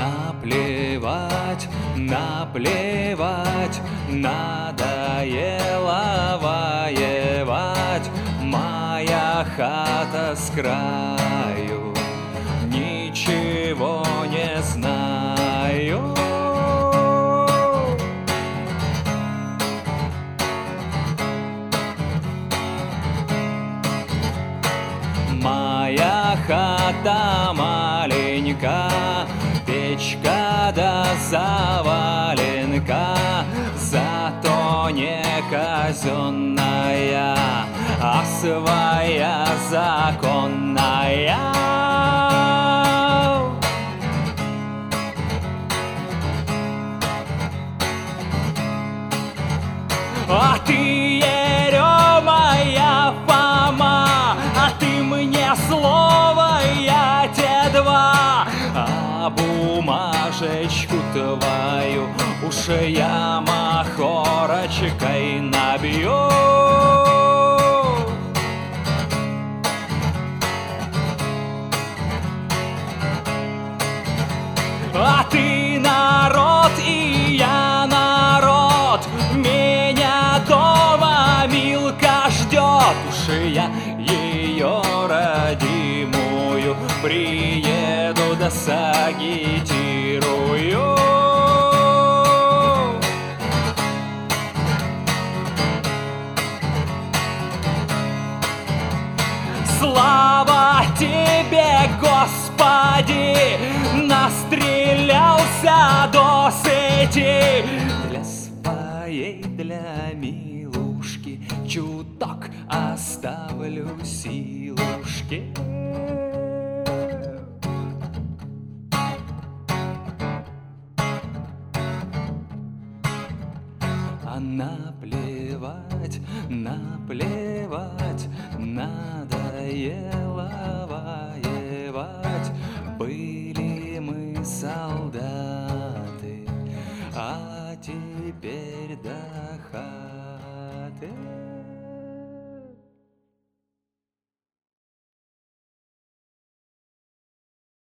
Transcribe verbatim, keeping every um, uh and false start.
наплевать, наплевать, надоело воевать. Моя хата с краю, ничего не знаю. Моя хата маленька, печка да заваленка, зато не казенная, а своя законная. А ты, еремая Фома, а ты мне слово, я те два, а бумажечку твою уж я махорочкой набью. А ты народ, и я народ, меня дома Милка ждет. Уж я ее родимую приеду да сагитирую. Слава тебе, Господи, настрелялся до сети. Для своей, для милушки чуток оставлю силушки. А наплевать, наплевать, надоело воевать. Были мы солдаты, а теперь до хаты.